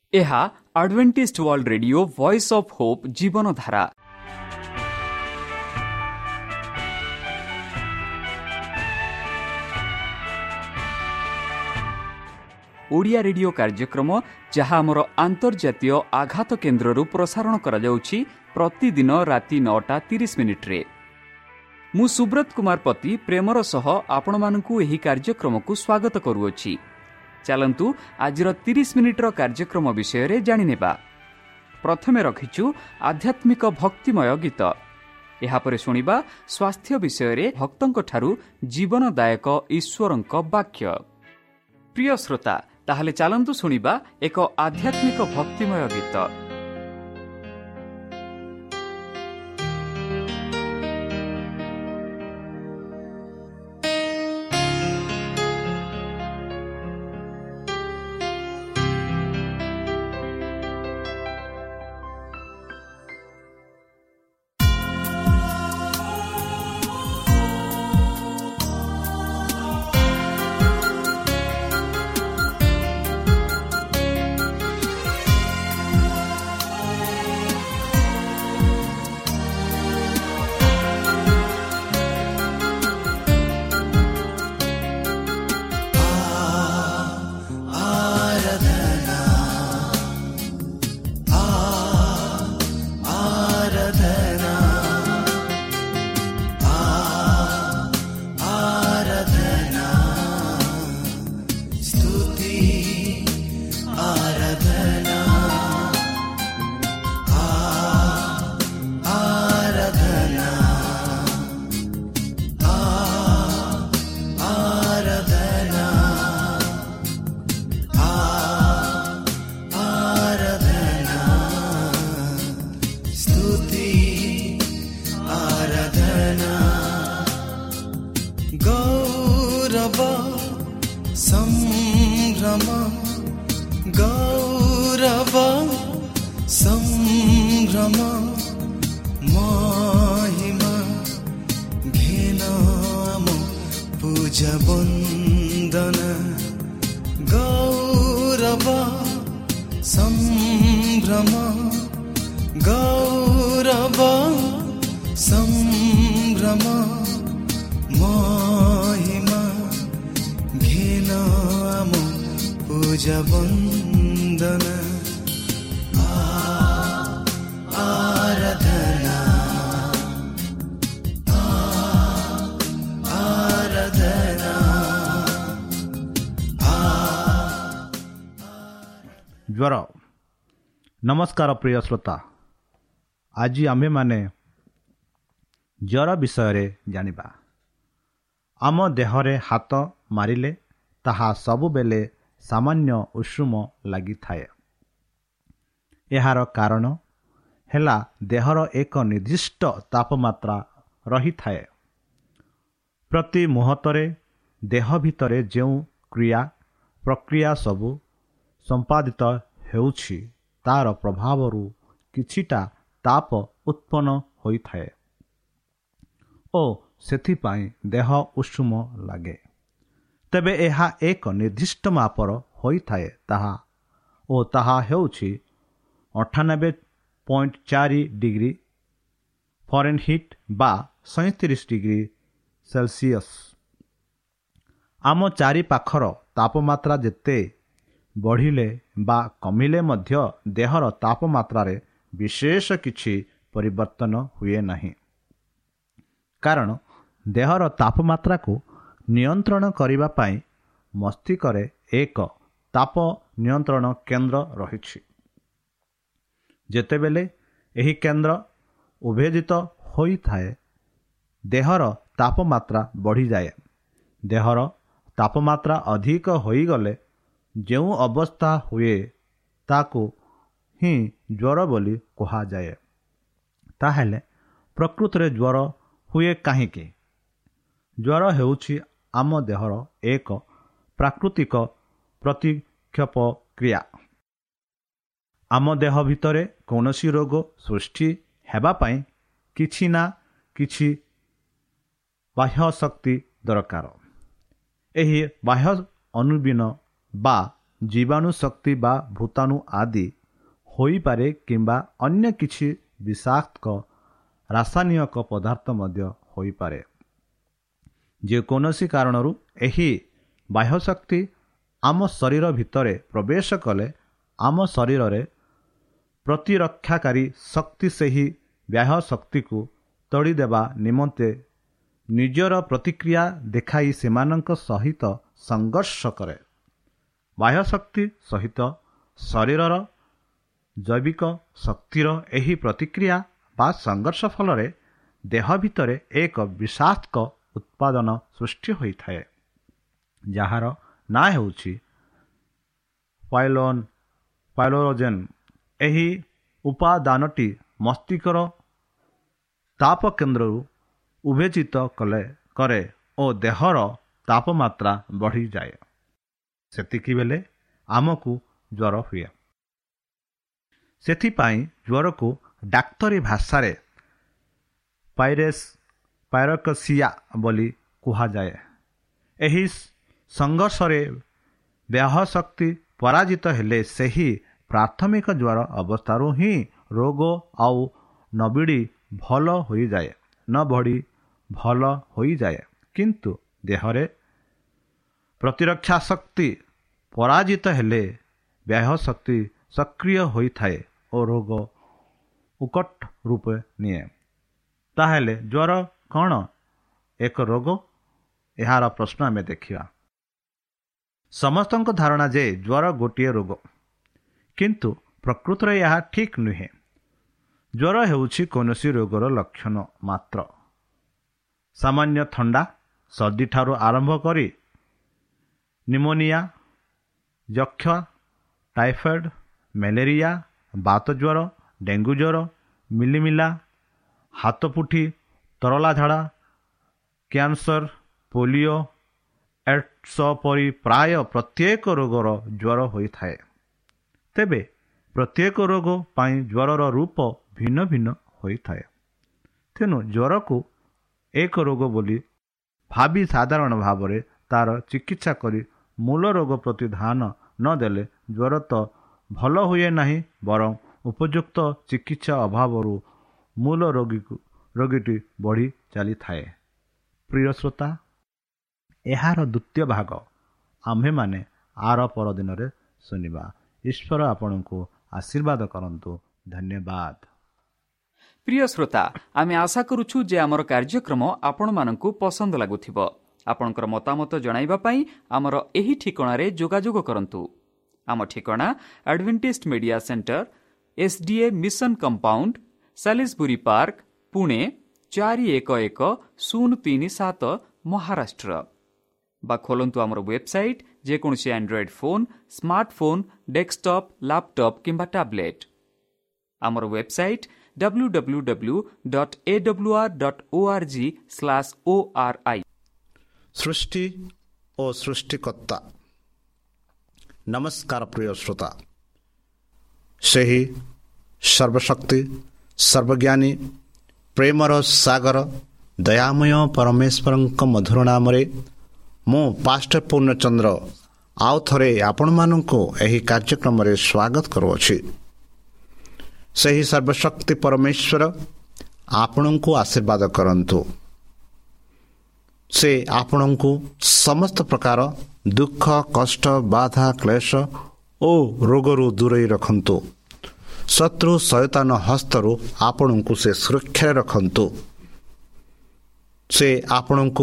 ଏହା Adventist World Radio Voice of Hope ଜୀବନଧାରା। ଓଡ଼ିଆ ରେଡିଓ କାର୍ଯ୍ୟକ୍ରମ ଯାହା ଆମର ଆନ୍ତର୍ଜାତୀୟ ଆଘାତ କେନ୍ଦ୍ରରୁ ପ୍ରସାରଣ କରାଯାଉଛି ପ୍ରତିଦିନ ରାତି 9:30 ମୁଁ ସୁବ୍ରତ କୁମାର ପତି ପ୍ରେମର ସହ ଆପଣମାନଙ୍କୁ ଏହି କାର୍ଯ୍ୟକ୍ରମକୁ ସ୍ୱାଗତ କରୁଅଛି। ଚାଲନ୍ତୁ ଆଜିର 30 ମିନିଟ୍ର କାର୍ଯ୍ୟକ୍ରମ ବିଷୟରେ ଜାଣିନେବା। ପ୍ରଥମେ ରଖିଛୁ ଆଧ୍ୟାତ୍ମିକ ଭକ୍ତିମୟ ଗୀତ। ଏହାପରେ ଶୁଣିବା ସ୍ୱାସ୍ଥ୍ୟ ବିଷୟରେ ଭକ୍ତଙ୍କଠାରୁ ଜୀବନଦାୟକ ଈଶ୍ୱରଙ୍କ ବାକ୍ୟ। ପ୍ରିୟ ଶ୍ରୋତା, ତାହେଲେ ଚାଲନ୍ତୁ ଶୁଣିବା ଏକ ଆଧ୍ୟାତ୍ମିକ ଭକ୍ତିମୟ ଗୀତ। ଜ୍ୱର। ନମସ୍କାର ପ୍ରିୟ ଶ୍ରୋତା, ଆଜି ଆମ୍ଭେମାନେ ଜ୍ୱର ବିଷୟରେ ଜାଣିବା। ଆମ ଦେହରେ ହାତ ମାରିଲେ ତାହା ସବୁବେଳେ ସାମାନ୍ୟ ଉଷୁମ ଲାଗିଥାଏ। ଏହାର କାରଣ ହେଲା ଦେହର ଏକ ନିର୍ଦ୍ଦିଷ୍ଟ ତାପମାତ୍ରା ରହିଥାଏ। ପ୍ରତି ମୁହୂର୍ତ୍ତରେ ଦେହ ଭିତରେ ଯେଉଁ କ୍ରିୟା ପ୍ରକ୍ରିୟା ସବୁ ସମ୍ପାଦିତ ହେଉଛି ତାର ପ୍ରଭାବରୁ କିଛିଟା ତାପ ଉତ୍ପନ୍ନ ହୋଇଥାଏ ଓ ସେଥିପାଇଁ ଦେହ ଉଷୁମ ଲାଗେ। ତେବେ ଏହା ଏକ ନିର୍ଦ୍ଦିଷ୍ଟ ମାପର ହୋଇଥାଏ ତାହା ହେଉଛି 98.4 ଡିଗ୍ରୀ ଫରେନହିଟ୍ ବା 37 ଡିଗ୍ରୀ ସେଲସିୟସ୍। ଆମ ଚାରିପାଖର ତାପମାତ୍ରା ଯେତେ ବଢ଼ିଲେ ବା କମିଲେ ମଧ୍ୟ ଦେହର ତାପମାତ୍ରାରେ ବିଶେଷ କିଛି ପରିବର୍ତ୍ତନ ହୁଏ ନାହିଁ, କାରଣ ଦେହର ତାପମାତ୍ରାକୁ ନିୟନ୍ତ୍ରଣ କରିବା ପାଇଁ ମସ୍ତିଷ୍କରେ ଏକ ତାପ ନିୟନ୍ତ୍ରଣ କେନ୍ଦ୍ର ରହିଛି। ଯେତେବେଳେ ଏହି କେନ୍ଦ୍ର ଉତ୍ତେଜିତ ହୋଇଥାଏ, ଦେହର ତାପମାତ୍ରା ବଢ଼ିଯାଏ। ଦେହର ତାପମାତ୍ରା ଅଧିକ ହୋଇଗଲେ ଯେଉଁ ଅବସ୍ଥା ହୁଏ ତାକୁ ହିଁ ଜ୍ୱର ବୋଲି କୁହାଯାଏ। ତାହେଲେ ପ୍ରକୃତରେ ଜ୍ୱର ହୁଏ କାହିଁକି? ଜ୍ୱର ହେଉଛି ଆମ ଦେହର ଏକ ପ୍ରାକୃତିକ ପ୍ରତିକ୍ଷେପ କ୍ରିୟା। ଆମ ଦେହ ଭିତରେ କୌଣସି ରୋଗ ସୃଷ୍ଟି ହେବା ପାଇଁ କିଛି ନା କିଛି ବାହ୍ୟ ଶକ୍ତି ଦରକାର। ଏହି ବାହ୍ୟ ଅନୁବିନ ବା ଜୀବାଣୁ ଶକ୍ତି ବା ଭୂତାଣୁ ଆଦି ହୋଇପାରେ କିମ୍ବା ଅନ୍ୟ କିଛି ବିଷାକ୍ତ ରାସାୟନିକ ପଦାର୍ଥ ମଧ୍ୟ ହୋଇପାରେ। ଯେକୌଣସି କାରଣରୁ ଏହି ବାହ୍ୟଶକ୍ତି ଆମ ଶରୀର ଭିତରେ ପ୍ରବେଶ କଲେ ଆମ ଶରୀରରେ ପ୍ରତିରକ୍ଷାକାରୀ ଶକ୍ତି ସେହି ବାହ୍ୟ ଶକ୍ତିକୁ ତଡ଼ିଦେବା ନିମନ୍ତେ ନିଜର ପ୍ରତିକ୍ରିୟା ଦେଖାଇ ସେମାନଙ୍କ ସହିତ ସଂଘର୍ଷ କରେ। ବାହ୍ୟଶକ୍ତି ସହିତ ଶରୀରର ଜୈବିକ ଶକ୍ତିର ଏହି ପ୍ରତିକ୍ରିୟା ବା ସଂଘର୍ଷ ଫଳରେ ଦେହ ଭିତରେ ଏକ ବିଷାକ୍ତ ଉତ୍ପାଦନ ସୃଷ୍ଟି ହୋଇଥାଏ, ଯାହାର ନାଁ ହେଉଛି ପାଇଲୋଜେନ୍। ଏହି ଉପାଦାନଟି ମସ୍ତିଷ୍କର ତାପ କେନ୍ଦ୍ରରୁ ଉତ୍ତେଜିତ କରେ ଓ ଦେହର ତାପମାତ୍ରା ବଢ଼ିଯାଏ। ସେତିକିବେଳେ ଆମକୁ ଜ୍ୱର ହୁଏ। ସେଥିପାଇଁ ଜ୍ୱରକୁ ଡାକ୍ତରୀ ଭାଷାରେ ପାଇରେକ୍ସିଆ ବୋଲି କୁହାଯାଏ। ଏହି ସଂଘର୍ଷରେ ବାହ୍ୟଶକ୍ତି ପରାଜିତ ହେଲେ ସେହି ପ୍ରାଥମିକ ଜ୍ୱର ଅବସ୍ଥାରୁ ହିଁ ରୋଗ ଆଉ ନ ବଢ଼ି ଭଲ ହୋଇଯାଏ। କିନ୍ତୁ ଦେହରେ ପ୍ରତିରକ୍ଷା ଶକ୍ତି ପରାଜିତ ହେଲେ ବାହ୍ୟଶକ୍ତି ସକ୍ରିୟ ହୋଇଥାଏ ଓ ରୋଗ ଉତ୍କଟ ରୂପ ନିଏ। ତାହେଲେ ଜ୍ୱର କ'ଣ ଏକ ରୋଗ? ଏହାର ପ୍ରଶ୍ନ ଆମେ ଦେଖିବା। ସମସ୍ତଙ୍କ ଧାରଣା ଯେ ଜ୍ୱର ଗୋଟିଏ ରୋଗ, କିନ୍ତୁ ପ୍ରକୃତରେ ଏହା ଠିକ୍ ନୁହେଁ। ଜ୍ୱର ହେଉଛି କୌଣସି ରୋଗର ଲକ୍ଷଣ ମାତ୍ର। ସାମାନ୍ୟ ଥଣ୍ଡା, ସର୍ଦ୍ଦିଠାରୁ ଆରମ୍ଭ କରି ନିମୋନିଆ, ଯକ୍ଷ, ଟାଇଫଏଡ୍, ମ୍ୟାଲେରିଆ, ବାତ ଜ୍ୱର, ଡେଙ୍ଗୁ ଜ୍ୱର, ମିଳିମିଳା, ହାତପୁଠି, ତରଳା ଝାଡ଼ା, କ୍ୟାନ୍ସର, ପୋଲିଓ, ଏଡ୍ସ ପରି ପ୍ରାୟ ପ୍ରତ୍ୟେକ ରୋଗର ଜ୍ୱର ହୋଇଥାଏ। ତେବେ ପ୍ରତ୍ୟେକ ରୋଗ ପାଇଁ ଜ୍ୱରର ରୂପ ଭିନ୍ନ ଭିନ୍ନ ହୋଇଥାଏ। ତେଣୁ ଜ୍ୱରକୁ ଏକ ରୋଗ ବୋଲି ଭାବି ସାଧାରଣ ଭାବରେ ତା'ର ଚିକିତ୍ସା କରି ମୂଳ ରୋଗ ପ୍ରତି ଧ୍ୟାନ ନ ଦେଲେ ଜ୍ୱର ତ ଭଲ ହୁଏ ନାହିଁ, ବରଂ ଉପଯୁକ୍ତ ଚିକିତ୍ସା ଅଭାବରୁ ମୂଳ ରୋଗୀଟି ବଢ଼ି ଚାଲିଥାଏ। ପ୍ରିୟ ଶ୍ରୋତା, ଏହାର ଦ୍ୱିତୀୟ ଭାଗ ଆମ୍ଭେମାନେ ଆର ପରଦିନରେ ଶୁଣିବା। ଈଶ୍ୱର ଆପଣଙ୍କୁ ଆଶୀର୍ବାଦ କରନ୍ତୁ। ଧନ୍ୟବାଦ। ପ୍ରିୟ ଶ୍ରୋତା, ଆମେ ଆଶା କରୁଛୁ ଯେ ଆମର କାର୍ଯ୍ୟକ୍ରମ ଆପଣମାନଙ୍କୁ ପସନ୍ଦ ଲାଗୁଥିବ। ଆପଣଙ୍କର ମତାମତ ଜଣାଇବା ପାଇଁ ଆମର ଏହି ଠିକଣାରେ ଯୋଗାଯୋଗ କରନ୍ତୁ। ଆମ ଠିକଣା Adventist Media Centre, SDA Mission Compound, Salisbury Park, Pune 411037, Maharashtra. ବା ଖୋଲନ୍ତୁ ଆମର ୱେବସାଇଟ୍, ଯେକୌଣସି Android phone, smartphone, desktop, laptop କିମ୍ବା ଟ୍ୟାବ୍ଲେଟ୍। ଆମର ୱେବସାଇଟ୍ www.awr.org/ori। ସୃଷ୍ଟି ଓ ସୃଷ୍ଟିକର୍ତ୍ତା। ନମସ୍କାର ପ୍ରିୟ ଶ୍ରୋତା। ସେହି ସର୍ବଶକ୍ତି, ସର୍ବଜ୍ଞାନୀ, ପ୍ରେମର ସାଗର, ଦୟାମୟ ପରମେଶ୍ୱରଙ୍କ ମଧୁର ନାମରେ ମୁଁ ପାଷ୍ଟର ପୂର୍ଣ୍ଣଚନ୍ଦ୍ର ଆଉ ଥରେ ଆପଣମାନଙ୍କୁ ଏହି କାର୍ଯ୍ୟକ୍ରମରେ ସ୍ୱାଗତ କରୁଅଛି। ସେହି ସର୍ବଶକ୍ତି ପରମେଶ୍ୱର ଆପଣଙ୍କୁ ଆଶୀର୍ବାଦ କରନ୍ତୁ। ସେ ଆପଣଙ୍କୁ ସମସ୍ତ ପ୍ରକାର ଦୁଃଖ, କଷ୍ଟ, ବାଧା, କ୍ଲେଶ ଓ ରୋଗରୁ ଦୂରେଇ ରଖନ୍ତୁ। ଶତ୍ରୁ ଶୟତାନ ହସ୍ତରୁ ଆପଣଙ୍କୁ ସେ ସୁରକ୍ଷାରେ ରଖନ୍ତୁ। ସେ ଆପଣଙ୍କୁ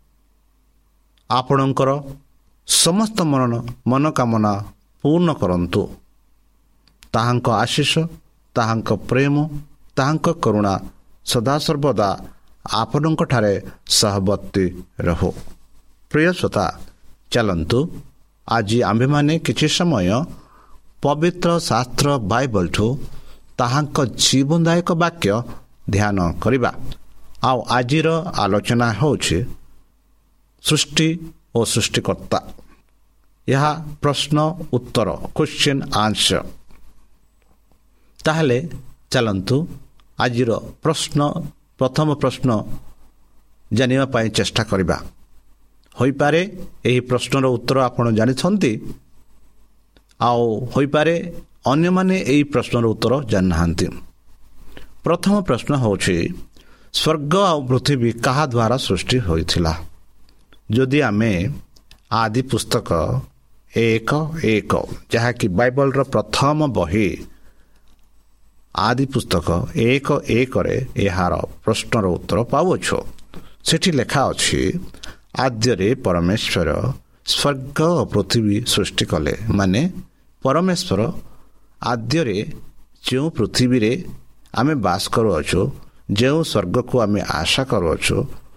ଆପଣଙ୍କର ସମସ୍ତ ମନୋକାମନା ପୂର୍ଣ୍ଣ କରନ୍ତୁ। ତାହାଙ୍କ ଆଶୀଷ, ତାହାଙ୍କ ପ୍ରେମ, ତାହାଙ୍କ କରୁଣା ସଦାସର୍ବଦା ଆପଣଙ୍କଠାରେ ସହବର୍ତ୍ତୀ ରହୁ। ପ୍ରିୟ ଶ୍ରୋତା, ଚାଲନ୍ତୁ ଆଜି ଆମ୍ଭେମାନେ କିଛି ସମୟ ପବିତ୍ର ଶାସ୍ତ୍ର ବାଇବଲଠୁ ତାହାଙ୍କ ଜୀବନଦାୟକ ବାକ୍ୟ ଧ୍ୟାନ କରିବା। ଆଉ ଆଜିର ଆଲୋଚନା ହେଉଛି ସୃଷ୍ଟି ଓ ସୃଷ୍ଟିକର୍ତ୍ତା। ଏହା ପ୍ରଶ୍ନ ଉତ୍ତର, କ୍ୱେଶ୍ଚିନ୍ ଆନ୍ସର। ତାହେଲେ ଚାଲନ୍ତୁ ଆଜିର ପ୍ରଥମ ପ୍ରଶ୍ନ ଜାଣିବା ପାଇଁ ଚେଷ୍ଟା କରିବା। ହୋଇପାରେ ଏହି ପ୍ରଶ୍ନର ଉତ୍ତର ଆପଣ ଜାଣିଛନ୍ତି, ଆଉ ହୋଇପାରେ ଅନ୍ୟମାନେ ଏହି ପ୍ରଶ୍ନର ଉତ୍ତର ଜାଣିନାହାନ୍ତି। ପ୍ରଥମ ପ୍ରଶ୍ନ ହେଉଛି ସ୍ୱର୍ଗ ଆଉ ପୃଥିବୀ କାହା ଦ୍ୱାରା ସୃଷ୍ଟି ହୋଇଥିଲା? ଯଦି ଆମେ ଆଦି ପୁସ୍ତକ 1:1 ଯାହାକି ବାଇବଲର ପ୍ରଥମ ବହି ଆଦି ପୁସ୍ତକ 1:1ରେ ଏହାର ପ୍ରଶ୍ନର ଉତ୍ତର ପାଉଅଛୁ। ସେଠି ଲେଖା ଅଛି, ଆଦ୍ୟରେ ପରମେଶ୍ୱର ସ୍ୱର୍ଗ ଓ ପୃଥିବୀ ସୃଷ୍ଟି କଲେ। ମାନେ ପରମେଶ୍ୱର ଆଦ୍ୟରେ ଯେଉଁ ପୃଥିବୀରେ ଆମେ ବାସ କରୁଅଛୁ, ଯେଉଁ ସ୍ୱର୍ଗକୁ ଆମେ ଆଶା କରୁଅଛୁ,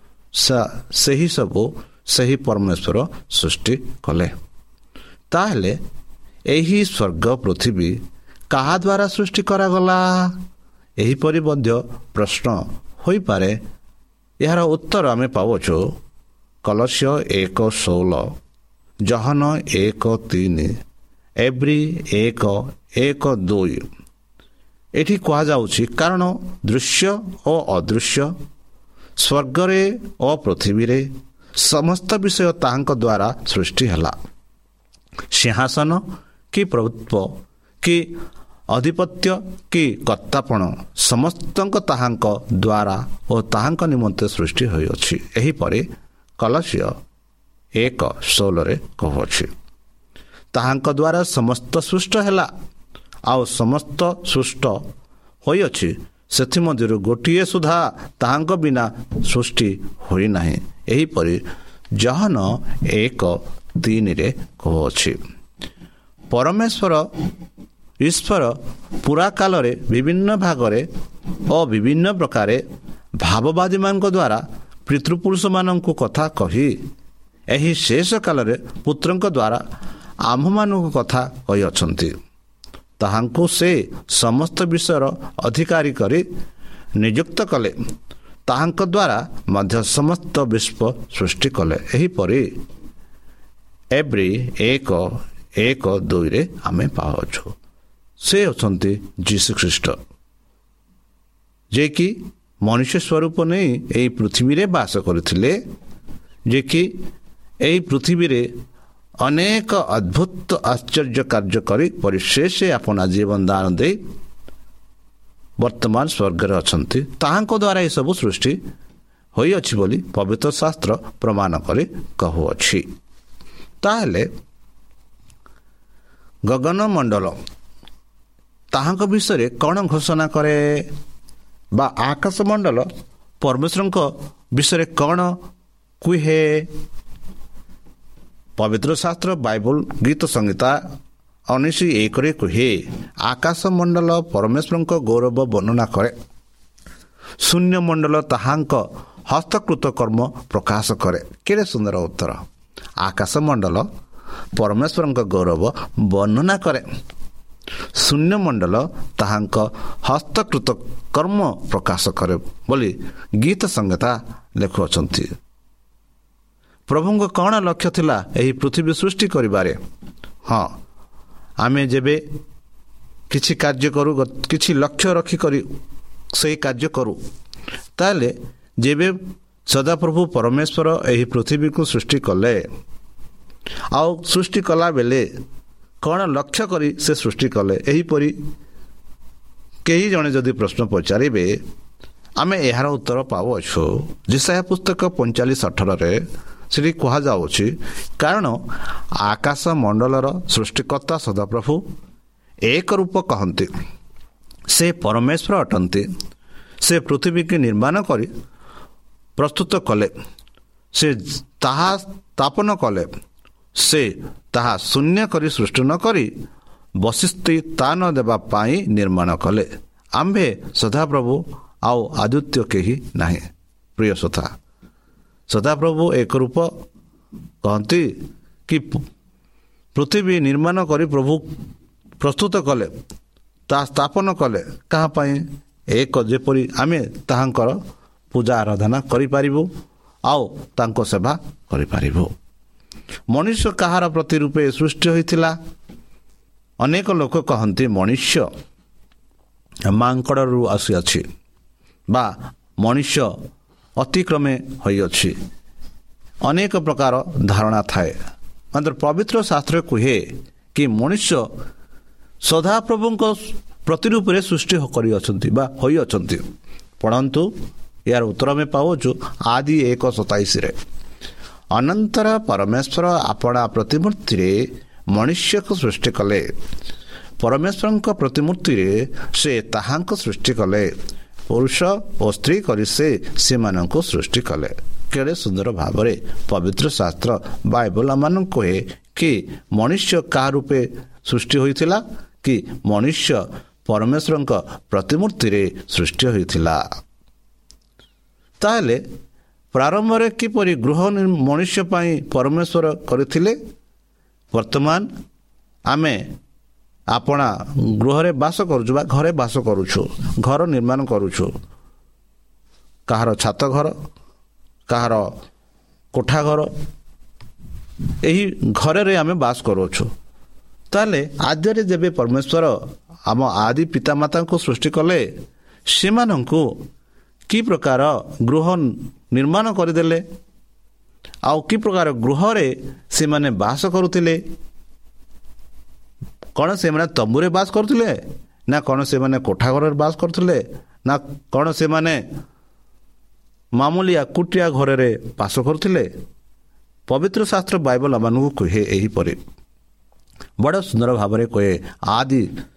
ସେହି ପରମେଶ୍ୱର ସୃଷ୍ଟି କଲେ। ତାହେଲେ ଏହି ସ୍ୱର୍ଗ ପୃଥିବୀ କାହା ଦ୍ୱାରା ସୃଷ୍ଟି କରାଗଲା? ଏହିପରି ମଧ୍ୟ ପ୍ରଶ୍ନ ହୋଇପାରେ। ଏହାର ଉତ୍ତର ଆମେ ପାଉଛୁ କଲସ୍ୟ 1:16, ଜହନ 1:3, ଏବ୍ରୀ 1:1-2। ଏଠି କୁହାଯାଉଛି, କାରଣ ଦୃଶ୍ୟ ଓ ଅଦୃଶ୍ୟ, ସ୍ୱର୍ଗରେ ଓ ପୃଥିବୀରେ ସମସ୍ତ ବିଷୟ ତାହାଙ୍କ ଦ୍ୱାରା ସୃଷ୍ଟି ହେଲା। ସିଂହାସନ କି ପ୍ରଭୁତ୍ୱ କି ଅଧିପତ୍ୟ କି କର୍ତ୍ତାପଣ ସମସ୍ତଙ୍କ ତାହାଙ୍କ ଦ୍ୱାରା ଓ ତାହାଙ୍କ ନିମନ୍ତେ ସୃଷ୍ଟି ହୋଇଅଛି। ଏହିପରି କଲସ୍ୟ 1:16 କହୁଅଛି, ତାହାଙ୍କ ଦ୍ୱାରା ସମସ୍ତ ସୃଷ୍ଟ ହେଲା। ଆଉ ସମସ୍ତ ସୃଷ୍ଟ ହୋଇଅଛି, ସେଥିମଧ୍ୟରୁ ଗୋଟିଏ ସୁଦ୍ଧା ତାହାଙ୍କ ବିନା ସୃଷ୍ଟି ହୋଇନାହିଁ। ଏହିପରି ଜହନ 1:3 କହୁଅଛି। ପରମେଶ୍ୱର ଈଶ୍ୱର ପୁରା କାଳରେ ବିଭିନ୍ନ ଭାଗରେ ଓ ବିଭିନ୍ନ ପ୍ରକାରେ ଭାବବାଦୀମାନଙ୍କ ଦ୍ୱାରା ପିତୃପୁରୁଷମାନଙ୍କୁ କଥା କହି ଏହି ଶେଷ କାଳରେ ପୁତ୍ରଙ୍କ ଦ୍ୱାରା ଆମ୍ଭମାନଙ୍କୁ କଥା କହିଅଛନ୍ତି। ତାହାଙ୍କୁ ସେ ସମସ୍ତ ବିଷୟର ଅଧିକାରୀ କରି ନିଯୁକ୍ତ କଲେ। ତାହାଙ୍କ ଦ୍ୱାରା ମଧ୍ୟ ସମସ୍ତ ବିଶ୍ୱ ସୃଷ୍ଟି କଲେ। ଏହିପରି ଏବ୍ରୀ 1:1-2 ଆମେ ପାଉଛୁ। ସେ ହେଉଛନ୍ତି ଯୀଶୁଖ୍ରୀଷ୍ଟ, ଯିଏକି ମନୁଷ୍ୟ ସ୍ୱରୂପ ନେଇ ଏହି ପୃଥିବୀରେ ବାସ କରିଥିଲେ, ଯିଏକି ଏହି ପୃଥିବୀରେ ଅନେକ ଅଦ୍ଭୁତ ଆଶ୍ଚର୍ଯ୍ୟ କାର୍ଯ୍ୟ କରି ପରିଶେଷ ଆପଣା ଜୀବନ ଦାନ ଦେଇ ବର୍ତ୍ତମାନ ସ୍ୱର୍ଗରେ ଅଛନ୍ତି। ତାହାଙ୍କ ଦ୍ୱାରା ଏସବୁ ସୃଷ୍ଟି ହୋଇଅଛି ବୋଲି ପବିତ୍ର ଶାସ୍ତ୍ର ପ୍ରମାଣ କରି କହୁଅଛି। ତାହେଲେ ଗଗନମଣ୍ଡଳ ତାହାଙ୍କ ବିଷୟରେ କ'ଣ ଘୋଷଣା କରେ? ବା ଆକାଶମଣ୍ଡଳ ପରମେଶ୍ୱରଙ୍କ ବିଷୟରେ କ'ଣ କୁହେ? ପବିତ୍ର ଶାସ୍ତ୍ର ବାଇବଲ ଗୀତ ସଂହିତା 19:1 କୁହେ, ଆକାଶମଣ୍ଡଳ ପରମେଶ୍ୱରଙ୍କ ଗୌରବ ବର୍ଣ୍ଣନା କରେ, ଶୂନ୍ୟମଣ୍ଡଳ ତାହାଙ୍କ ହସ୍ତକୃତ କର୍ମ ପ୍ରକାଶ କରେ। କେଡ଼େ ସୁନ୍ଦର ଉତ୍ତର! ଆକାଶମଣ୍ଡଳ ପରମେଶ୍ୱରଙ୍କ ଗୌରବ ବର୍ଣ୍ଣନା କରେ, ଶୂନ୍ୟମଣ୍ଡଳ ତାହାଙ୍କ ହସ୍ତକୃତ କର୍ମ ପ୍ରକାଶ କରେ ବୋଲି ଗୀତ ସଂହିତା ଲେଖୁଅଛନ୍ତି। ପ୍ରଭୁଙ୍କ କ'ଣ ଲକ୍ଷ୍ୟ ଥିଲା ଏହି ପୃଥିବୀ ସୃଷ୍ଟି କରିବାରେ? ହଁ, ଆମେ ଯେବେ କିଛି କାର୍ଯ୍ୟ କରୁ, କିଛି ଲକ୍ଷ୍ୟ ରଖିକରି ସେହି କାର୍ଯ୍ୟ କରୁ, ତାହେଲେ ଯେବେ ସଦାପ୍ରଭୁ ପରମେଶ୍ୱର ଏହି ପୃଥିବୀକୁ ସୃଷ୍ଟି କଲେ, ଆଉ ସୃଷ୍ଟି କଲା ବେଳେ କ'ଣ ଲକ୍ଷ୍ୟ କରି ସେ ସୃଷ୍ଟି କଲେ, ଏହିପରି କେହି ଜଣେ ଯଦି ପ୍ରଶ୍ନ ପଚାରିବେ, ଆମେ ଏହାର ଉତ୍ତର ପାଉଅଛୁ ଯେଶାୟା ପୁସ୍ତକ 45:18 ସେଠି କୁହାଯାଉଛି, କାରଣ ଆକାଶ ମଣ୍ଡଳର ସୃଷ୍ଟିକର୍ତ୍ତା ସଦାପ୍ରଭୁ ଏକ ରୂପ କହନ୍ତି, ସେ ପରମେଶ୍ୱର ଅଟନ୍ତି। ସେ ପୃଥିବୀକୁ ନିର୍ମାଣ କରି ପ୍ରସ୍ତୁତ କଲେ, ସେ ତାହା ସ୍ଥାପନ କଲେ, ସେ ତାହା ଶୂନ୍ୟ କରି ସୃଷ୍ଟି ନ କରି ବସିଷ୍ଠି ସ୍ଥାନ ଦେବା ପାଇଁ ନିର୍ମାଣ କଲେ। ଆମ୍ଭେ ସଦାପ୍ରଭୁ ଆଉ ଆଦିତ୍ୟ କେହି ନାହିଁ। ପ୍ରିୟ ଶ୍ରୋତା, ସଦାପ୍ରଭୁ ଏକ ରୂପ କହନ୍ତି କି ପୃଥିବୀ ନିର୍ମାଣ କରି ପ୍ରଭୁ ପ୍ରସ୍ତୁତ କଲେ, ତାହା ସ୍ଥାପନ କଲେ କାହା ପାଇଁ? ଏକ ଯେପରି ଆମେ ତାହାଙ୍କର ପୂଜା ଆରାଧନା କରିପାରିବୁ ଆଉ ତାଙ୍କ ସେବା କରିପାରିବୁ। ମନୁଷ୍ୟ କାହାର ପ୍ରତିରୂପେ ସୃଷ୍ଟି ହୋଇଥିଲା? ଅନେକ ଲୋକ କହନ୍ତି ମନୁଷ୍ୟ ମାଙ୍କଡ଼ରୁ ଆସିଅଛି ବା ମନୁଷ୍ୟ ଅତିକ୍ରମେ ହୋଇଅଛି। ଅନେକ ପ୍ରକାର ଧାରଣା ଥାଏ, ମାତ୍ର ପବିତ୍ର ଶାସ୍ତ୍ର କୁହେ କି ମଣିଷ ସଦାପ୍ରଭୁଙ୍କ ପ୍ରତିରୂପରେ ସୃଷ୍ଟି କରିଅଛନ୍ତି ବା ହୋଇଅଛନ୍ତି? ପଢ଼ନ୍ତୁ, ଏହାର ଉତ୍ତର ଆମେ ପାଉଛୁ ଆଦି 1:27। ଅନନ୍ତର ପରମେଶ୍ୱର ଆପଣା ପ୍ରତିମୂର୍ତ୍ତିରେ ମନୁଷ୍ୟକୁ ସୃଷ୍ଟି କଲେ। ପରମେଶ୍ୱରଙ୍କ ପ୍ରତିମୂର୍ତ୍ତିରେ ସେ ତାହାଙ୍କ ସୃଷ୍ଟି କଲେ, ପୁରୁଷ ଓ ସ୍ତ୍ରୀ କରି ସେ ସେମାନଙ୍କୁ ସୃଷ୍ଟି କଲେ। କେଡ଼େ ସୁନ୍ଦର ଭାବରେ ପବିତ୍ର ଶାସ୍ତ୍ର ବାଇବଲ ଆମମାନଙ୍କୁ କହେ କି ମନୁଷ୍ୟ କାହା ରୂପେ ସୃଷ୍ଟି ହୋଇଥିଲା? କି ମନୁଷ୍ୟ ପରମେଶ୍ୱରଙ୍କ ପ୍ରତିମୂର୍ତ୍ତିରେ ସୃଷ୍ଟି ହୋଇଥିଲା। ତାହେଲେ ପ୍ରାରମ୍ଭରେ କିପରି ଗୃହ ମନୁଷ୍ୟ ପାଇଁ ପରମେଶ୍ୱର କରିଥିଲେ? ବର୍ତ୍ତମାନ ଆମେ ଆପଣା ଗୃହରେ ବାସ କରୁଛୁ ବା ଘରେ ବାସ କରୁଛୁ, ଘର ନିର୍ମାଣ କରୁଛୁ। କାହାର ଛାତ ଘର, କାହାର କୋଠା ଘର, ଏହି ଘରରେ ଆମେ ବାସ କରୁଅଛୁ। ତାହେଲେ ଆଦ୍ୟରେ ଯେବେ ପରମେଶ୍ୱର ଆମ ଆଦି ପିତାମାତାଙ୍କୁ ସୃଷ୍ଟି କଲେ, ସେମାନଙ୍କୁ କି ପ୍ରକାର ଗୃହ ନିର୍ମାଣ କରିଦେଲେ, ଆଉ କି ପ୍ରକାର ଗୃହରେ ସେମାନେ ବାସ କରୁଥିଲେ? କ'ଣ ସେମାନେ ତମ୍ବୁରେ ବାସ କରୁଥିଲେ, ନା କ'ଣ ସେମାନେ କୋଠା ଘରରେ ବାସ କରୁଥିଲେ, ନା କ'ଣ ସେମାନେ ମାମୁଲି ଏକୁଟିଆ ଘରରେ ବାସ କରୁଥିଲେ? ପବିତ୍ର ଶାସ୍ତ୍ର ବାଇବଲ ଆମମାନଙ୍କୁ କୁହେ ଏହିପରି, ବଡ଼ ସୁନ୍ଦର ଭାବରେ କୁହେ। ଆଦି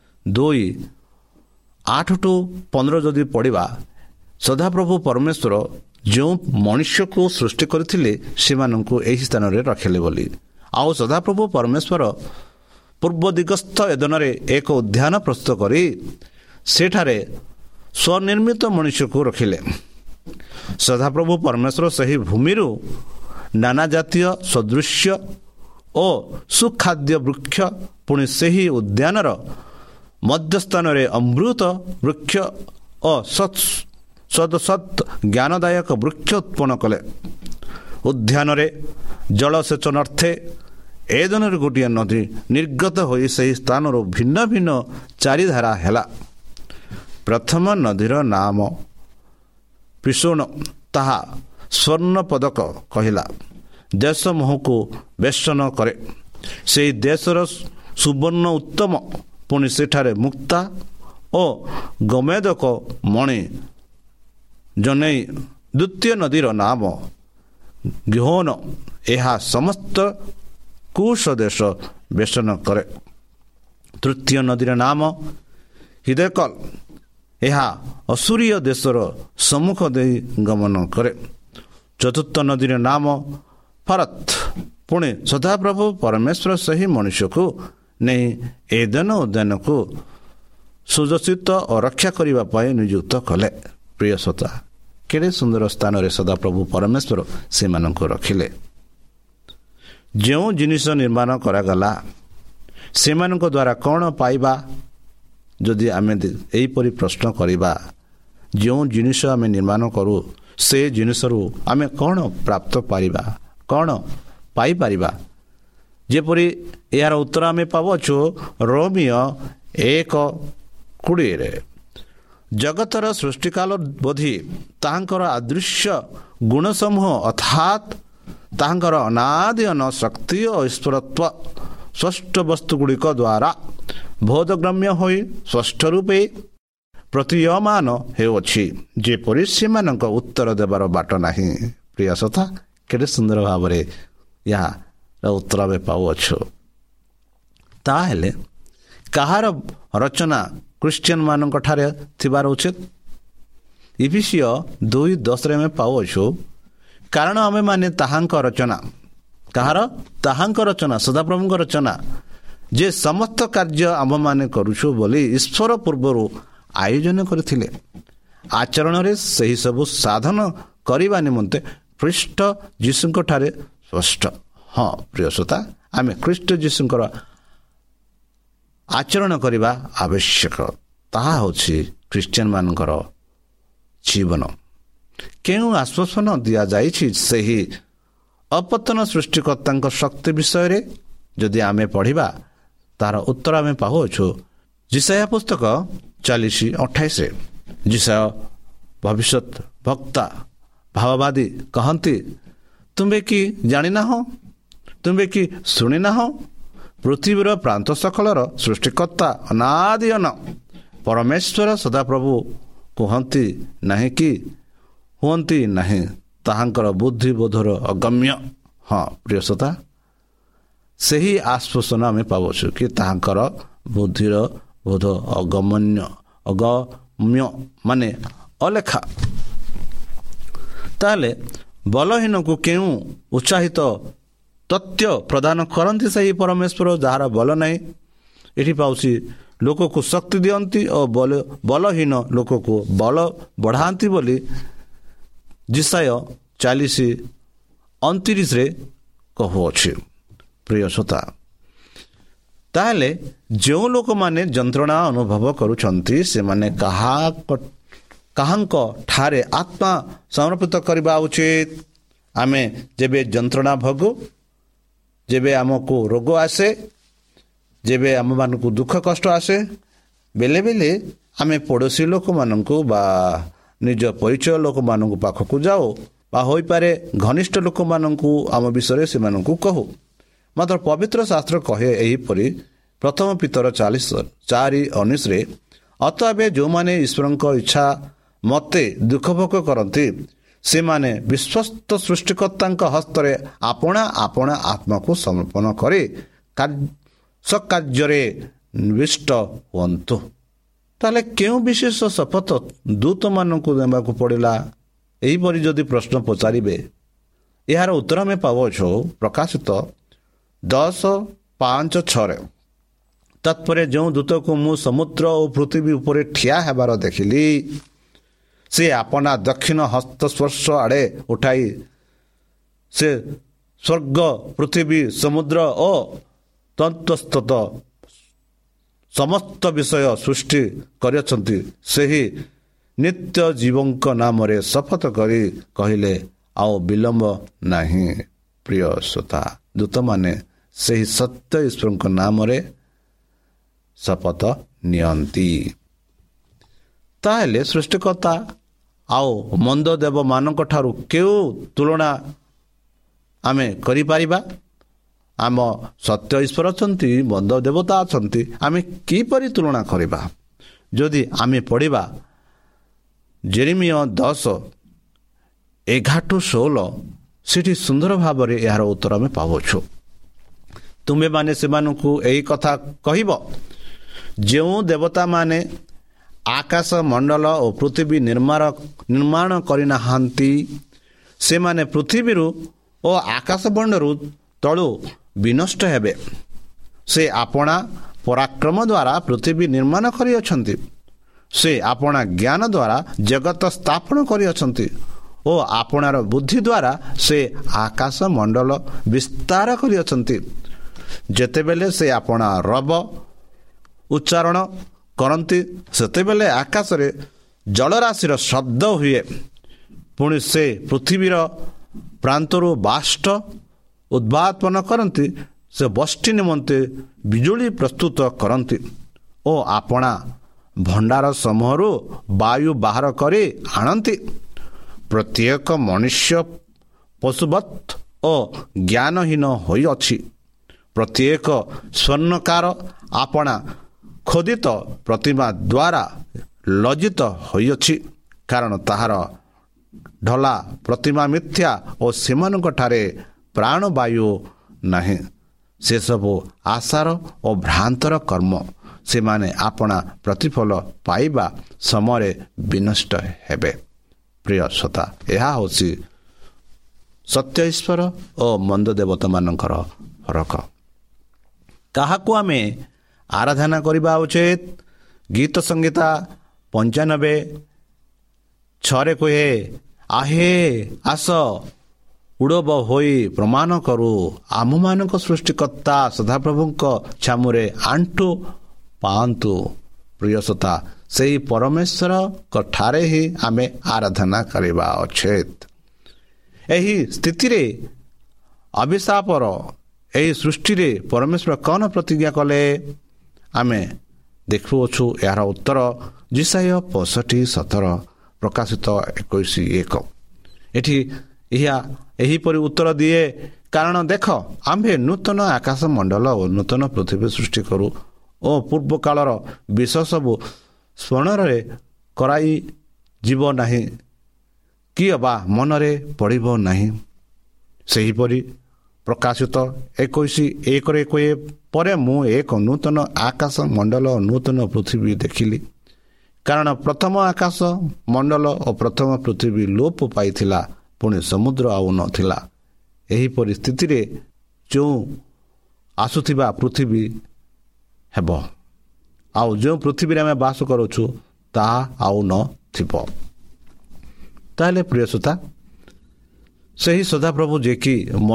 2:8-15 ଯଦି ପଢ଼ିବା, ସଦାପ୍ରଭୁ ପରମେଶ୍ୱର ଯେଉଁ ମନୁଷ୍ୟକୁ ସୃଷ୍ଟି କରିଥିଲେ ସେମାନଙ୍କୁ ଏହି ସ୍ଥାନରେ ରଖିଲେ ବୋଲି। ଆଉ ସଦାପ୍ରଭୁ ପରମେଶ୍ୱର ପୂର୍ବ ଦିଗସ୍ଥ ଏଦନରେ ଏକ ଉଦ୍ୟାନ ପ୍ରସ୍ତୁତ କରି ସେଠାରେ ସ୍ୱନିର୍ମିତ ମନୁଷ୍ୟକୁ ରଖିଲେ। ସଦାପ୍ରଭୁ ପରମେଶ୍ୱର ସେହି ଭୂମିରୁ ନାନା ଜାତୀୟ ସଦୃଶ୍ୟ ଓ ସୁଖାଦ୍ୟ ବୃକ୍ଷ, ପୁଣି ସେହି ଉଦ୍ୟାନର ମଧ୍ୟସ୍ଥାନରେ ଅମୃତ ବୃକ୍ଷ ଓ ସଦସତ୍ ଜ୍ଞାନଦାୟକ ବୃକ୍ଷ ଉତ୍ପନ୍ନ କଲେ। ଉଦ୍ୟାନରେ ଜଳସେଚନାର୍ଥେ ଏଦନରେ ଗୋଟିଏ ନଦୀ ନିର୍ଗତ ହୋଇ ସେହି ସ୍ଥାନରୁ ଭିନ୍ନ ଭିନ୍ନ ଚାରିଧାରା ହେଲା। ପ୍ରଥମ ନଦୀର ନାମ ପିସୋନ, ତାହା ସ୍ୱର୍ଣ୍ଣ ପଦକ କହିଲା, ଦେଶ ମୁହଁକୁ ବେଷ୍ଟନ କରେ। ସେହି ଦେଶର ସୁବର୍ଣ୍ଣ ଉତ୍ତମ, ପୁଣି ସେଠାରେ ମୁକ୍ତା ଓ ଗୋମେଦକ ମଣି ଜନେଇ। ଦ୍ୱିତୀୟ ନଦୀର ନାମ ଗିହୋନ, ଏହା ସମସ୍ତ କୁଶ ଦେଶ ବେଷ୍ଟନ କରେ। ତୃତୀୟ ନଦୀର ନାମ ହିଦେକଲ, ଏହା ଅସୁରୀୟ ଦେଶର ସମ୍ମୁଖ ଦେଇ ଗମନ କରେ। ଚତୁର୍ଥ ନଦୀର ନାମ ଫରତ, ପୁଣି ସଦାପ୍ରଭୁ ପରମେଶ୍ୱର ସେହି ମନୁଷ୍ୟକୁ ନେଇ ଏଦନ ଉଦ୍ୟାନକୁ ସୁଯୋଜିତ ଓ ରକ୍ଷା କରିବା ପାଇଁ ନିଯୁକ୍ତ କଲେ। ପ୍ରିୟ ଶ୍ରୋତା, କେଡ଼େ ସୁନ୍ଦର ସ୍ଥାନରେ ସଦାପ୍ରଭୁ ପରମେଶ୍ୱର ସେମାନଙ୍କୁ ରଖିଲେ। ଯେଉଁ ଜିନିଷ ନିର୍ମାଣ କରାଗଲା, ସେମାନଙ୍କ ଦ୍ୱାରା କ'ଣ ପାଇବା? ଯଦି ଆମେ ଏହିପରି ପ୍ରଶ୍ନ କରିବା, ଯେଉଁ ଜିନିଷ ଆମେ ନିର୍ମାଣ କରୁ ସେ ଜିନିଷରୁ ଆମେ କ'ଣ ପ୍ରାପ୍ତ ପାରିବା, କ'ଣ ପାଇପାରିବା? ଯେପରି ଏହାର ଉତ୍ତର ଆମେ ପାଉଛୁ ରୋମିଓ 1:20। ଜଗତର ସୃଷ୍ଟିକାଳ ବୋଧି ତାହାଙ୍କର ଅଦୃଶ୍ୟ ଗୁଣସମୂହ ଅର୍ଥାତ୍ ତାହାଙ୍କର ଅନାଦି ଶକ୍ତି ଓ ଈଶ୍ୱରତ୍ୱ ସ୍ପଷ୍ଟ ବସ୍ତୁଗୁଡ଼ିକ ଦ୍ୱାରା ବୋଧଗମ୍ୟ ହୋଇ ସ୍ପଷ୍ଟ ରୂପେ ପ୍ରତୀୟମାନ ହେଉଅଛି, ଯେପରି ସେମାନଙ୍କ ଉତ୍ତର ଦେବାର ବାଟ ନାହିଁ। ପ୍ରିୟ ଶ୍ରୋତା, କେତେ ସୁନ୍ଦର ଭାବରେ ଏହାର ଉତ୍ତର ଆମେ ପାଉଅଛୁ। ତାହେଲେ କାହାର ରଚନା ଖ୍ରୀଷ୍ଟିଆନ ମାନଙ୍କ ଠାରେ ଥିବାର ଉଚିତ? ଇଫିସିୟ 2:10 ଆମେ ପାଉଅଛୁ, କାରଣ ଆମେମାନେ ତାହାଙ୍କ ରଚନା। କାହାର? ତାହାଙ୍କ ରଚନା, ସଦାପ୍ରଭୁଙ୍କ ରଚନା, ଯେ ସମସ୍ତ କାର୍ଯ୍ୟ ଆମମାନେ କରୁଛୁ ବୋଲି ଈଶ୍ୱର ପୂର୍ବରୁ ଆୟୋଜନ କରିଥିଲେ। ଆଚରଣରେ ସେହିସବୁ ସାଧନ କରିବା ନିମନ୍ତେ ଖ୍ରୀଷ୍ଟ ଯୀଶୁଙ୍କ ଠାରେ ସ୍ପଷ୍ଟ। ହଁ ପ୍ରିୟ ଶ୍ରୋତା, ଆମେ ଖ୍ରୀଷ୍ଟ ଯୀଶୁଙ୍କର ଆଚରଣ କରିବା ଆବଶ୍ୟକ। ତାହା ହେଉଛି ଖ୍ରୀଷ୍ଟିଆନ ମାନଙ୍କର ଜୀବନ। କେଉଁ ଆଶ୍ୱାସନା ଦିଆଯାଇଛି ସେହି ଅପତନ ସୃଷ୍ଟିକର୍ତ୍ତାଙ୍କ ଶକ୍ତି ବିଷୟରେ ଯଦି ଆମେ ପଢ଼ିବା, ତାହାର ଉତ୍ତର ଆମେ ପାଉଅଛୁ ଯିଶାୟା ପୁସ୍ତକ 40:28। ଯିଶାୟା ଭବିଷ୍ୟତ ବକ୍ତା ଭାବବାଦୀ କହନ୍ତି, ତୁମେ କି ଜାଣିନାହ? ତୁମେ କି ଶୁଣିନାହ? ପୃଥିବୀର ପ୍ରାନ୍ତ ସକଳର ସୃଷ୍ଟିକର୍ତ୍ତା ଅନାଦି ଅନ ପରମେଶ୍ୱର ସଦାପ୍ରଭୁ ହୁଅନ୍ତି ନାହିଁ ତାହାଙ୍କର ବୁଦ୍ଧିବୋଧର ଅଗମ୍ୟ। ହଁ ପ୍ରିୟ ଶ୍ରୋତା, ସେହି ଆଶ୍ୱାସନା ଆମେ ପାଉଛୁ କି ତାହାଙ୍କର ବୁଦ୍ଧିର ବୋଧ ଅଗମ୍ୟ ମାନେ ଅଲେଖା। ତାହେଲେ ବଲହୀନକୁ କେଉଁ ଉତ୍ସାହିତ ତଥ୍ୟ ପ୍ରଦାନ କରନ୍ତି ସେହି ପରମେଶ୍ୱର ଯାହାର ବଲ ନାହିଁ। ଏଠି ପାଉଛି ଲୋକକୁ ଶକ୍ତି ଦିଅନ୍ତି ଓ ବଲହୀନ ଲୋକକୁ ବଳ ବଢ଼ାନ୍ତି ବୋଲି ଜିସାୟ 40:29 କହୁଅଛି। ପ୍ରିୟ ଶ୍ରୋତା, ତାହେଲେ ଯେଉଁ ଲୋକମାନେ ଯନ୍ତ୍ରଣା ଅନୁଭବ କରୁଛନ୍ତି ସେମାନେ କାହାଙ୍କ ଠାରେ ଆତ୍ମା ସମର୍ପିତ କରିବା ଉଚିତ। ଆମେ ଯେବେ ଯନ୍ତ୍ରଣା ଭୋଗୁ, ଯେବେ ଆମକୁ ରୋଗ ଆସେ, ଯେବେ ଆମମାନଙ୍କୁ ଦୁଃଖ କଷ୍ଟ ଆସେ, ବେଳେ ବେଳେ ଆମେ ପଡ଼ୋଶୀ ଲୋକମାନଙ୍କୁ ବା ନିଜ ପରିଚୟ ଲୋକମାନଙ୍କ ପାଖକୁ ଯାଉ ବା ହୋଇପାରେ ଘନିଷ୍ଠ ଲୋକମାନଙ୍କୁ ଆମ ବିଷୟରେ ସେମାନଙ୍କୁ କହୁ। ମାତ୍ର ପବିତ୍ର ଶାସ୍ତ୍ର କହେ ଏହିପରି, ପ୍ରଥମ ପିତର 4:19 ଅତଏବ ଯେଉଁମାନେ ଈଶ୍ୱରଙ୍କ ଇଚ୍ଛା ମତେ ଦୁଃଖ ଭୋଗ କରନ୍ତି ସେମାନେ ବିଶ୍ୱସ୍ତ ସୃଷ୍ଟିକର୍ତ୍ତାଙ୍କ ହସ୍ତରେ ଆପଣା ଆତ୍ମାକୁ ସମର୍ପଣ କରି ସକାର୍ଯ୍ୟରେ ନିବିଷ୍ଟ ହୁଅନ୍ତୁ। ତାହେଲେ କେଉଁ ବିଶେଷ ଶପଥ ଦୂତମାନଙ୍କୁ ଦେବାକୁ ପଡ଼ିଲା? ଏହିପରି ଯଦି ପ୍ରଶ୍ନ ପଚାରିବେ, ଏହାର ଉତ୍ତର ଆମେ ପାଉଛୁ ପ୍ରକାଶିତ 10:5-6। ତତ୍ପରେ ଯେଉଁ ଦୂତକୁ ମୁଁ ସମୁଦ୍ର ଓ ପୃଥିବୀ ଉପରେ ଠିଆ ହେବାର ଦେଖିଲି, ସେ ଆପଣା ଦକ୍ଷିଣ ହସ୍ତ ସ୍ପର୍ଶ ଆଡ଼େ ଉଠାଇ ସେ ସ୍ୱର୍ଗ, ପୃଥିବୀ, ସମୁଦ୍ର ଓ ତତ୍ସତ ସମସ୍ତ ବିଷୟ ସୃଷ୍ଟି କରିଅଛନ୍ତି ସେହି ନିତ୍ୟ ଜୀବଙ୍କ ନାମରେ ଶପଥ କରି କହିଲେ, ଆଉ ବିଳମ୍ବ ନାହିଁ। ପ୍ରିୟ ଶ୍ରୋତା, ଦୂତମାନେ ସେହି ସତ୍ୟ ଈଶ୍ୱରଙ୍କ ନାମରେ ଶପଥ ନିଅନ୍ତି। ତାହେଲେ ସୃଷ୍ଟିକର୍ତ୍ତା ଆଉ ମନ୍ଦ ଦେବମାନଙ୍କ ଠାରୁ କେଉଁ ତୁଳନା ଆମେ କରିପାରିବା? ଆମ ସତ୍ୟ ଈଶ୍ୱର ଅଛନ୍ତି, ମନ୍ଦ ଦେବତା ଅଛନ୍ତି, ଆମେ କିପରି ତୁଳନା କରିବା? ଯଦି ଆମେ ପଢ଼ିବା ଜେରେମିୟ 10:11-16, ସେଠି ସୁନ୍ଦର ଭାବରେ ଏହାର ଉତ୍ତର ଆମେ ପାଉଛୁ। ତୁମେମାନେ ସେମାନଙ୍କୁ ଏହି କଥା କହିବ, ଯେଉଁ ଦେବତାମାନେ ଆକାଶ ମଣ୍ଡଳ ଓ ପୃଥିବୀ ନିର୍ମାଣ କରିନାହାନ୍ତି, ସେମାନେ ପୃଥିବୀରୁ ଓ ଆକାଶ ମଣ୍ଡଳରୁ ତଳୁ ବିନଷ୍ଟ ହେବେ। ସେ ଆପଣା ପରାକ୍ରମ ଦ୍ୱାରା ପୃଥିବୀ ନିର୍ମାଣ କରିଅଛନ୍ତି, ସେ ଆପଣା ଜ୍ଞାନ ଦ୍ୱାରା ଜଗତ ସ୍ଥାପନ କରିଅଛନ୍ତି ଓ ଆପଣାର ବୁଦ୍ଧି ଦ୍ୱାରା ସେ ଆକାଶ ମଣ୍ଡଳ ବିସ୍ତାର କରିଅଛନ୍ତି। ଯେତେବେଳେ ସେ ଆପଣା ରବ ଉଚ୍ଚାରଣ କରନ୍ତି, ସେତେବେଳେ ଆକାଶରେ ଜଳରାଶିର ଶବ୍ଦ ହୁଏ। ପୁଣି ସେ ପୃଥିବୀର ପ୍ରାନ୍ତରୁ ବାଷ୍ଟ ଉଦ୍ଭାପନ କରନ୍ତି, ସେ ବଷ୍ଟି ନିମନ୍ତେ ବିଜୁଳି ପ୍ରସ୍ତୁତ କରନ୍ତି ଓ ଆପଣା ଭଣ୍ଡାର ସମୂହରୁ ବାୟୁ ବାହାର କରି ଆଣନ୍ତି। ପ୍ରତ୍ୟେକ ମନୁଷ୍ୟ ପଶୁବତ୍ ଓ ଜ୍ଞାନହୀନ ହୋଇଅଛି। ପ୍ରତ୍ୟେକ ସ୍ୱର୍ଣ୍ଣକାର ଆପଣା ଖୋଦିତ ପ୍ରତିମା ଦ୍ୱାରା ଲଜ୍ଜିତ ହୋଇଅଛି, କାରଣ ତାହାର ଢଲା ପ୍ରତିମା ମିଥ୍ୟା ଓ ସେମାନଙ୍କଠାରେ ପ୍ରାଣବାୟୁ ନାହିଁ। ସେସବୁ ଆଶାର ଓ ଭ୍ରାନ୍ତର କର୍ମ, ସେମାନେ ଆପଣା ପ୍ରତିଫଳ ପାଇବା ସମୟରେ ବିନଷ୍ଟ ହେବେ। ପ୍ରିୟ ଶ୍ରୋତା, ଏହା ହେଉଛି ସତ୍ୟ ଈଶ୍ୱର ଓ ମନ୍ଦ ଦେବତାମାନଙ୍କର ଫରକ। କାହାକୁ ଆମେ ଆରାଧନା କରିବା ଉଚିତ? ଗୀତ ସଂହିତା 95:6 କୁହେ, ଆହେ ଆସ ଉଡ଼ବ ହୋଇ ପ୍ରମାଣ କରୁ, ଆମମାନଙ୍କ ସୃଷ୍ଟିକର୍ତ୍ତା ସଦାପ୍ରଭୁଙ୍କ ଛାମୁରେ ଆଣ୍ଠୁ ପାଆନ୍ତୁ। ପ୍ରିୟ ଶ୍ରୋତା, ସେହି ପରମେଶ୍ୱରଙ୍କ ଠାରେ ହିଁ ଆମେ ଆରାଧନା କରିବା ଉଚିତ। ଏହି ସ୍ଥିତିରେ ଅଭିଶାପର ଏହି ସୃଷ୍ଟିରେ ପରମେଶ୍ୱର କ'ଣ ପ୍ରତିଜ୍ଞା କଲେ? ଆମେ ଦେଖୁଅଛୁ ଏହାର ଉତ୍ତର ଜିସାୟ 65:17, ପ୍ରକାଶିତ 21:1। ଏଠି ଏହିପରି ଉତ୍ତର ଦିଏ କାରଣ ଦେଖ ଆମ୍ଭେ ନୂତନ ଆକାଶ ମଣ୍ଡଳ ଓ ନୂତନ ପୃଥିବୀ ସୃଷ୍ଟି କରୁ ଓ ପୂର୍ବ କାଳର ବିଷୟ ସବୁ ସ୍ମରଣରେ କରାଇ ଯିବ ନାହିଁ କି ବା ମନରେ ପଡ଼ିବ ନାହିଁ। ସେହିପରି ପ୍ରକାଶିତ 21:1 ପରେ ମୁଁ ଏକ ନୂତନ ଆକାଶ ମଣ୍ଡଳ ଓ ନୂତନ ପୃଥିବୀ ଦେଖିଲି, କାରଣ ପ୍ରଥମ ଆକାଶ ମଣ୍ଡଳ ଓ ପ୍ରଥମ ପୃଥିବୀ ଲୋପ ପାଇଥିଲା, ପୁଣି ସମୁଦ୍ର ଆଉ ନଥିଲା। ଏହିପରି ସ୍ଥିତିରେ ଯେଉଁ ଆସୁଥିବା ପୃଥିବୀ ହେବ, ଆଉ ଯେଉଁ ପୃଥିବୀରେ ଆମେ ବାସ କରୁଛୁ ତାହା ଆଉ ନଥିବ। ତାହେଲେ ପ୍ରିୟ ଶ୍ରୋତା, ସେହି ସଦାପ୍ରଭୁ ଯିଏକି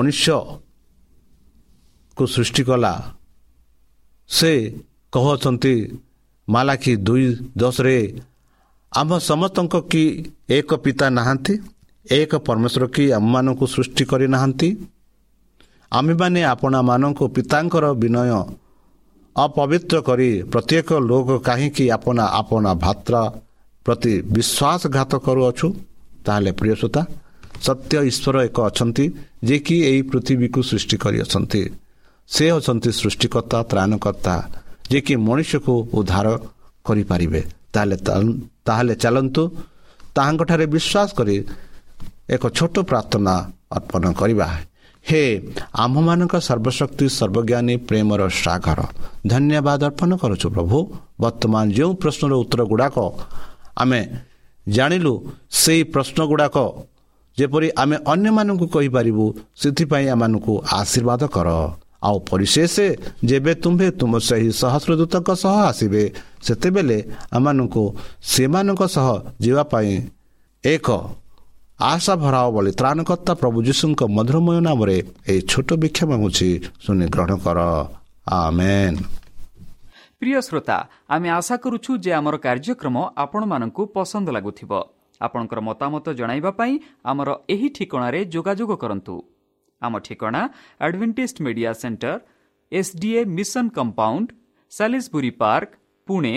ମନୁଷ୍ୟକୁ ସୃଷ୍ଟି କଲା, ସେ କହୁଛନ୍ତି ମାଲାଖି 2:10 ଆମ ସମସ୍ତଙ୍କ କି ଏକ ପିତା ନାହାନ୍ତି, ଏକ ପରମେଶ୍ୱର କି ଆମମାନଙ୍କୁ ସୃଷ୍ଟି କରିନାହାନ୍ତି? ଆମେମାନେ ଆପଣମାନଙ୍କୁ ପିତାଙ୍କର ବିନୟ ଅପବିତ୍ର କରି ପ୍ରତ୍ୟେକ ଲୋକ କାହିଁକି ଆପଣା ଭାତ୍ର ପ୍ରତି ବିଶ୍ୱାସଘାତ କରୁଅଛୁ? ତାହେଲେ ପ୍ରିୟ ଶ୍ରୋତା, ସତ୍ୟ ଈଶ୍ୱର ଏକ ଅଛନ୍ତି ଯିଏକି ଏହି ପୃଥିବୀକୁ ସୃଷ୍ଟି କରିଅଛନ୍ତି। ସେ ଅଛନ୍ତି ସୃଷ୍ଟିକର୍ତ୍ତା, ତ୍ରାଣକର୍ତ୍ତା, ଯିଏକି ମଣିଷକୁ ଉଦ୍ଧାର କରିପାରିବେ। ତାହେଲେ ଚାଲନ୍ତୁ ତାହାଙ୍କଠାରେ ବିଶ୍ୱାସ କରି ଏକ ଛୋଟ ପ୍ରାର୍ଥନା ଅର୍ପଣ କରିବା। ହେ ଆମ୍ଭମାନଙ୍କ ସର୍ବଶକ୍ତି ସର୍ବଜ୍ଞାନୀ ପ୍ରେମର ସାଗର, ଧନ୍ୟବାଦ ଅର୍ପଣ କରୁଛୁ ପ୍ରଭୁ। ବର୍ତ୍ତମାନ ଯେଉଁ ପ୍ରଶ୍ନର ଉତ୍ତର ଗୁଡ଼ାକ ଆମେ ଜାଣିଲୁ, ସେହି ପ୍ରଶ୍ନ ଗୁଡ଼ାକ ଯେପରି ଆମେ ଅନ୍ୟମାନଙ୍କୁ କହିପାରିବୁ, ସେଥିପାଇଁ ଆମମାନଙ୍କୁ ଆଶୀର୍ବାଦ କର। ଆଉ ପରିଶେଷ ଯେବେ ତୁମ୍ଭେ ତୁମ ସେହି ସହସ୍ରଦୂତଙ୍କ ସହ ଆସିବେ, ସେତେବେଳେ ଆମମାନଙ୍କୁ ସେମାନଙ୍କ ସହ ଯିବା ପାଇଁ ଏକ ଆଶା ଭରାଅ ବୋଲି ତ୍ରାଣକର୍ତ୍ତା ପ୍ରଭୁ ଯୀଶୁଙ୍କ ମଧୁରମୟ ନାମରେ ଏହି ଛୋଟ ଭିକ୍ଷା ମାଗୁଛି, ଶୁଣି ଗ୍ରହଣ କର। ଆମେନ୍। ପ୍ରିୟ ଶ୍ରୋତା, ଆମେ ଆଶା କରୁଛୁ ଯେ ଆମର କାର୍ଯ୍ୟକ୍ରମ ଆପଣମାନଙ୍କୁ ପସନ୍ଦ ଲାଗୁଥିବ। ଆପଣଙ୍କର ମତାମତ ଜଣାଇବା ପାଇଁ ଆମର ଏହି ଠିକଣାରେ ଯୋଗାଯୋଗ କରନ୍ତୁ। ଆମ ଠିକଣା Adventist Media Centre, SDA Mission Compound, Salisbury Park, Pune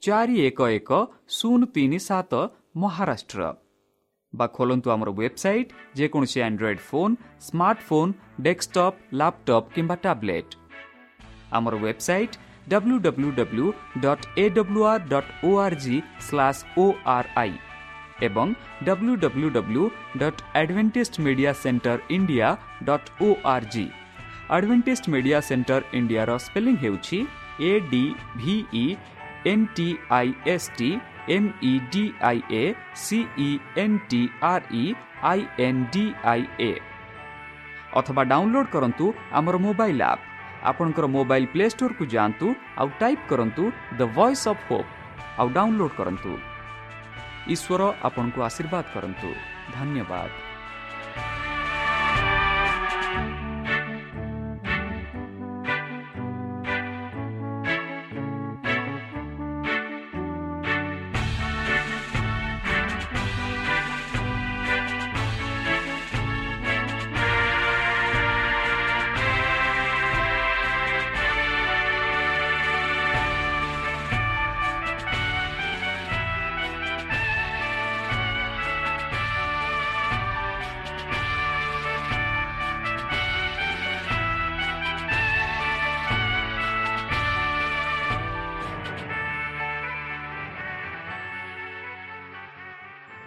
411037, Maharashtra. ବା ଖୋଲନ୍ତୁ ଆମର ୱେବସାଇଟ୍, ଯେକୌଣସି Android phone, smartphone, desktop, laptop କିମ୍ବା ଟ୍ୟାବ୍ଲେଟ୍। ଆମର ୱେବସାଇଟ୍ www.awr.org/ori ଏବଂ www.adventistmediacenterindia.org। ଆଡଭେଣ୍ଟିଷ୍ଟ ମିଡିଆ ସେଣ୍ଟର ଇଣ୍ଡିଆର ସ୍ପେଲିଂ ହେଉଛି ADVENTISTMEDIACENTREINDIA। ଅଥବା ଡାଉନଲୋଡ୍ କରନ୍ତୁ ଆମର ମୋବାଇଲ୍ ଆପ୍। ଆପଣଙ୍କର ମୋବାଇଲ୍ ପ୍ଲେ ଷ୍ଟୋରକୁ ଯାଆନ୍ତୁ, ଆଉ ଟାଇପ୍ କରନ୍ତୁ ଦ ଭଏସ୍ ଅଫ୍ ହୋପ୍, ଆଉ ଡାଉନଲୋଡ୍ କରନ୍ତୁ। ଈଶ୍ୱର ଆପଣଙ୍କୁ ଆଶୀର୍ବାଦ କରନ୍ତୁ। ଧନ୍ୟବାଦ।